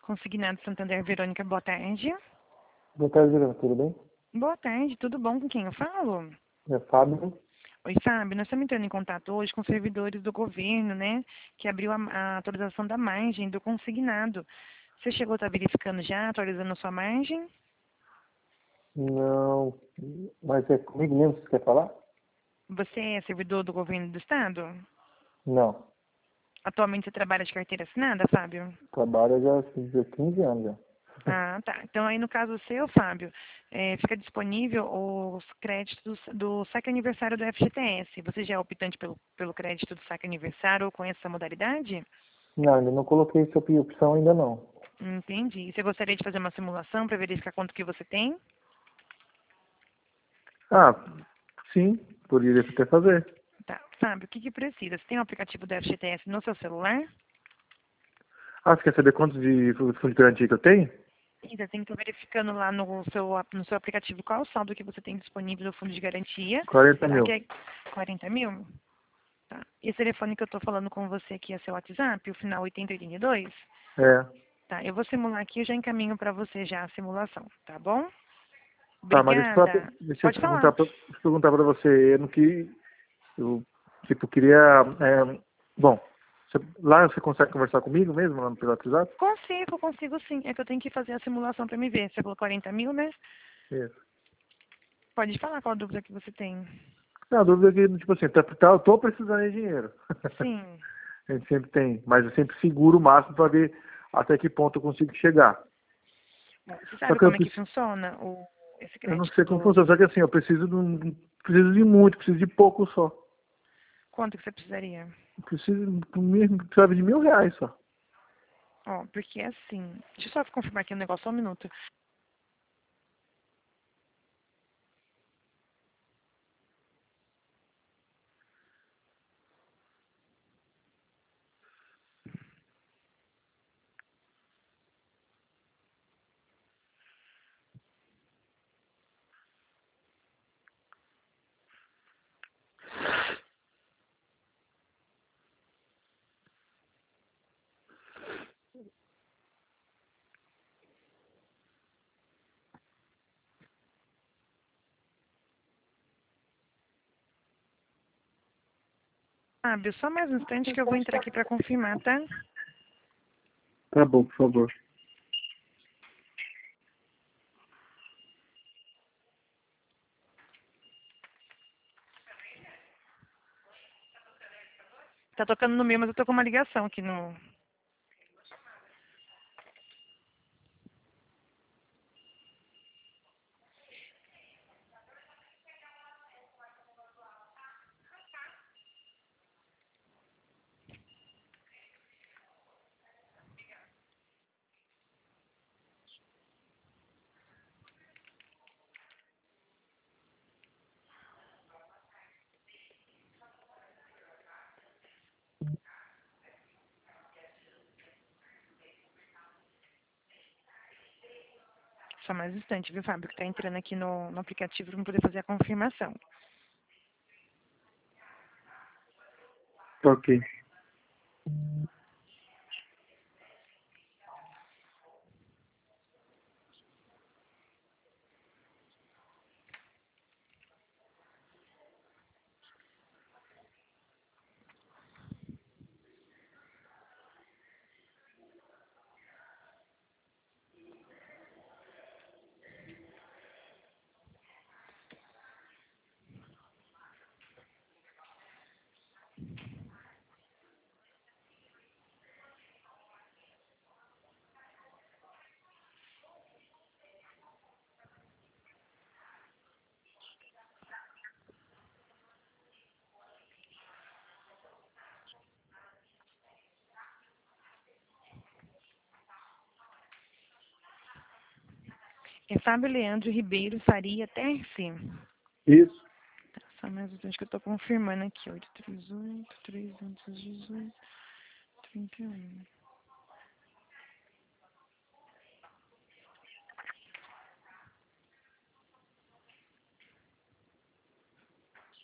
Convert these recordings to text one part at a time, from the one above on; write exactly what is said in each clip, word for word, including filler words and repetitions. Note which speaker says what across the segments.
Speaker 1: Consignado Santander, Verônica, boa tarde.
Speaker 2: Boa tarde, Verônica, tudo bem?
Speaker 1: Boa tarde, tudo bom? Com quem eu falo?
Speaker 2: É Fábio.
Speaker 1: Oi, Fábio, nós estamos entrando em contato hoje com servidores do governo, né, que abriu a, a atualização da margem do consignado. Você chegou a estar verificando já, atualizando a sua margem?
Speaker 2: Não, mas é comigo mesmo que você quer falar?
Speaker 1: Você é servidor do governo do estado?
Speaker 2: Não,
Speaker 1: Atualmente você trabalha de carteira assinada, Fábio?
Speaker 2: trabalho já há quinze anos já.
Speaker 1: Ah, tá. Então aí no caso seu, Fábio, é, fica disponível os créditos do saque aniversário do F G T S. Você já é optante pelo, pelo crédito do saque aniversário ou conhece essa modalidade?
Speaker 2: Não, ainda não coloquei essa opção ainda não.
Speaker 1: Entendi. E você gostaria de fazer uma simulação para verificar quanto que você tem?
Speaker 2: Ah, sim, poderia até fazer.
Speaker 1: Tá. Fábio, o que que precisa? Você tem o aplicativo do F G T S no seu celular?
Speaker 2: Ah, você quer saber quantos de fundo de garantia que eu tenho?
Speaker 1: E você tem que estar verificando lá no seu, ap- no seu aplicativo qual o saldo que você tem disponível no fundo de garantia.
Speaker 2: quarenta
Speaker 1: Tá?
Speaker 2: mil.
Speaker 1: Que é quarenta mil? Tá. Esse telefone que eu estou falando com você aqui é seu WhatsApp, o final oitenta e oitenta e dois?
Speaker 2: É.
Speaker 1: Tá, eu vou simular aqui e já encaminho para você já a simulação, tá bom?
Speaker 2: Tá, mas deixa eu, falar pra-
Speaker 1: Obrigada.
Speaker 2: deixa eu
Speaker 1: Pode falar.
Speaker 2: perguntar pra, deixa eu perguntar pra você. Eu não que eu tipo queria. É, bom, você- lá você consegue conversar comigo mesmo lá no pelo WhatsApp?
Speaker 1: Consigo, consigo sim. É que eu tenho que fazer a simulação para me ver. Você falou quarenta mil, né?
Speaker 2: Isso.
Speaker 1: Pode falar qual a dúvida que você tem.
Speaker 2: Não, a dúvida é que, tipo assim, tá, tá, eu tô precisando de dinheiro.
Speaker 1: Sim.
Speaker 2: A gente sempre tem, mas eu sempre seguro o máximo para ver até que ponto eu consigo chegar.
Speaker 1: Bom, você
Speaker 2: Só
Speaker 1: sabe
Speaker 2: que eu,
Speaker 1: como é que
Speaker 2: preci-
Speaker 1: funciona o, esse
Speaker 2: eu não
Speaker 1: crédito
Speaker 2: sei como
Speaker 1: do...
Speaker 2: funciona, só que assim, eu preciso de, um, preciso de muito, preciso de pouco só.
Speaker 1: Quanto que você precisaria?
Speaker 2: Eu preciso, por mim, precisava de mil reais só.
Speaker 1: Ó, porque assim... Deixa eu só confirmar aqui um negócio, só um minuto. Fábio, só mais um instante que eu vou entrar aqui para confirmar, tá?
Speaker 2: Tá bom, por favor.
Speaker 1: Tá tocando no meu, mas eu tô com uma ligação aqui no... Só mais um instante, viu, Fábio? Que tá entrando aqui no, no aplicativo para poder fazer a confirmação.
Speaker 2: Ok.
Speaker 1: É Fábio Leandro Ribeiro Faria Terce.
Speaker 2: Isso.
Speaker 1: Tá, só mais um instante que eu tô confirmando aqui. oito três oito, trezentos e dezoito, trinta e um.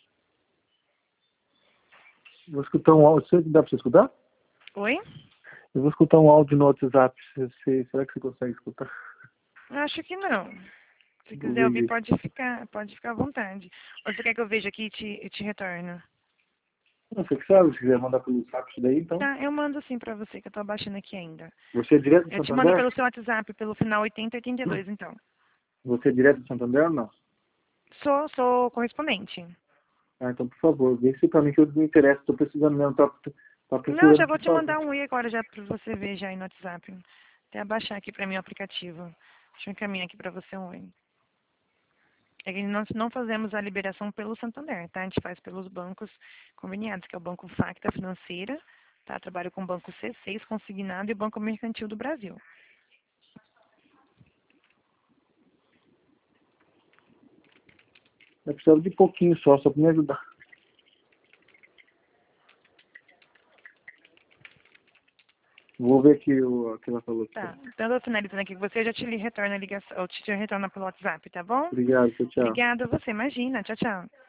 Speaker 2: Vou escutar um áudio. Você- Dá pra você escutar?
Speaker 1: Oi?
Speaker 2: Eu vou escutar um áudio no WhatsApp. Você, será que você consegue escutar?
Speaker 1: Acho que não. Se
Speaker 2: Vou
Speaker 1: quiser
Speaker 2: ver
Speaker 1: ouvir,
Speaker 2: isso.
Speaker 1: pode ficar, pode ficar à vontade. Ou você quer que eu veja aqui e te, e te retorno?
Speaker 2: Não, você que sabe, se quiser mandar pelo WhatsApp isso daí, então.
Speaker 1: Tá, eu mando sim pra você, que eu tô abaixando aqui ainda.
Speaker 2: Você é direto do
Speaker 1: Eu te mando
Speaker 2: Santander?
Speaker 1: pelo seu WhatsApp, pelo final oitenta oitenta e dois, então.
Speaker 2: Você é direto do Santander ou não?
Speaker 1: Sou, sou correspondente.
Speaker 2: Ah, então, por favor, vê se pra mim que eu me interesso. Tô precisando mesmo, tá, tá
Speaker 1: Não,
Speaker 2: procurando
Speaker 1: já vou
Speaker 2: aqui
Speaker 1: te
Speaker 2: só.
Speaker 1: mandar um e agora já pra você ver já aí no WhatsApp. Até abaixar aqui pra mim o aplicativo. Deixa eu encaminhar aqui pra você um oi. É que nós não fazemos a liberação pelo Santander, tá? A gente faz pelos bancos conveniados, que é o Banco Facta Financeira, tá? Trabalho com o Banco C seis Consignado e o Banco Mercantil do Brasil.
Speaker 2: Eu precisava de pouquinho só, só pra me ajudar. Vou ver aqui o que ela falou aqui.
Speaker 1: Tá, então eu tô finalizando aqui com você, eu já te retorno a ligação, eu te retorno pelo WhatsApp, tá bom?
Speaker 2: Obrigado, tchau, tchau.
Speaker 1: Obrigada a você, imagina. Tchau, tchau.